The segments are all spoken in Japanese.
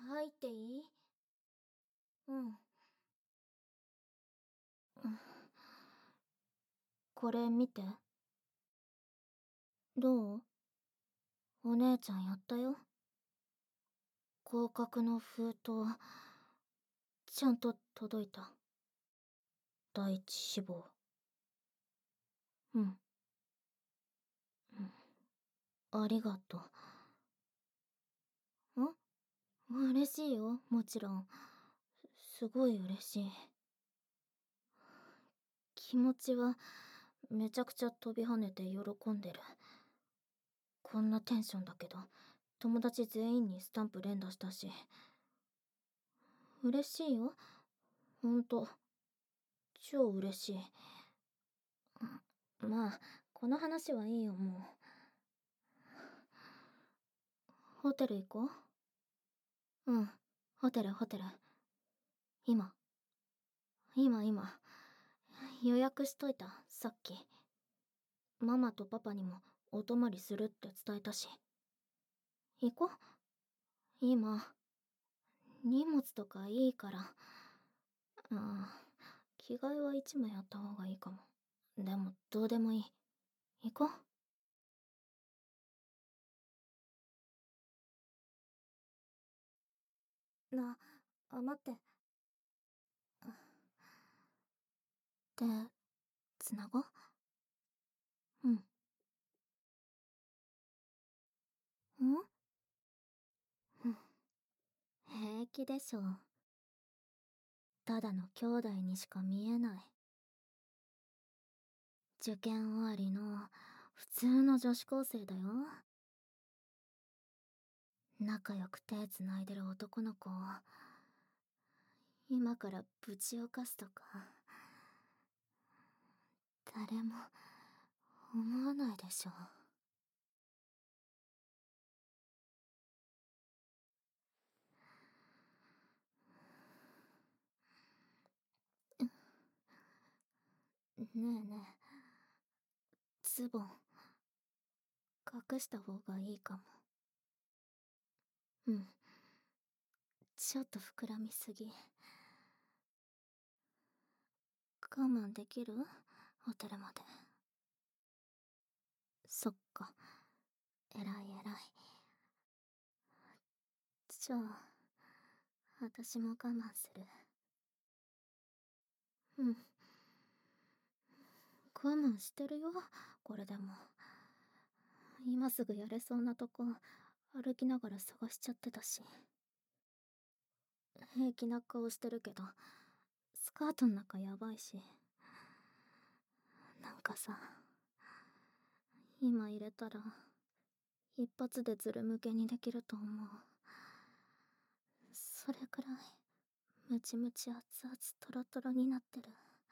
入っていい？うん。これ見て。どう？お姉ちゃんやったよ。合格の封筒、ちゃんと届いた。第一志望。うん。ありがとう。嬉しいよ、もちろん。すごい嬉しい。気持ちは、めちゃくちゃ飛び跳ねて喜んでる。こんなテンションだけど、友達全員にスタンプ連打したし。嬉しいよ。ほんと。超嬉しい。まあ、この話はいいよ、もう。ホテル行こう。うん、ホテル。今。今。予約しといた、さっき。ママとパパにもお泊まりするって伝えたし。行こう。今。荷物とかいいから。着替えは一枚あった方がいいかも。でも、どうでもいい。行こ待って。で、つなごう。うん。平気でしょ。ただの兄弟にしか見えない。受験終わりの普通の女子高生だよ。仲良く手つないでる男の子を今からぶち犯すとか誰も思わないでしょ。ねえねえ、ズボン隠した方がいいかも。うん、ちょっと膨らみすぎ。我慢できる？ホテルまで。そっか、偉い。じゃあ私も我慢する。うん、我慢してるよ、これでも。今すぐやれそうなとこ歩きながら探しちゃってたし。平気な顔してるけどスカートの中やばいし。なんかさ、今入れたら一発でズル向けにできると思う。それくらいムチムチ熱々トロトロになってる。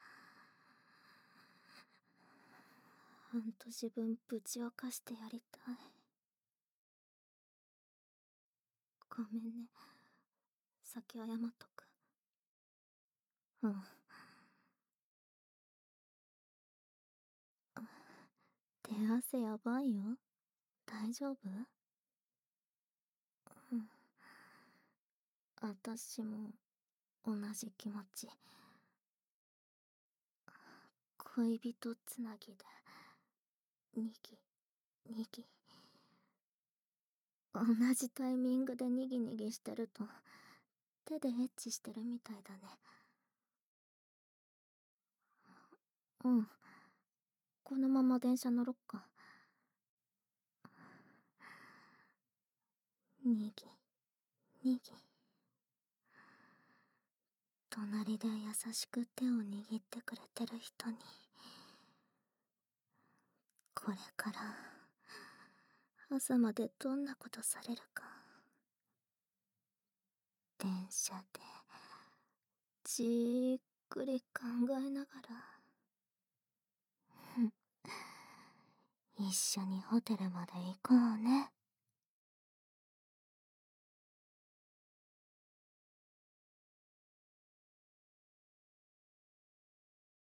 ほんと自分ぶち犯してやりたい。ごめんね、先謝っとく。うん。手汗やばいよ。大丈夫？うん。私も同じ気持ち。恋人つなぎでにぎ同じタイミングでにぎにぎしてると手でエッチしてるみたいだね。うん、このまま電車乗ろっか。にぎ隣で優しく手を握ってくれてる人にこれから朝までどんなことされるか。電車でじーっくり考えながら一緒にホテルまで行こうね。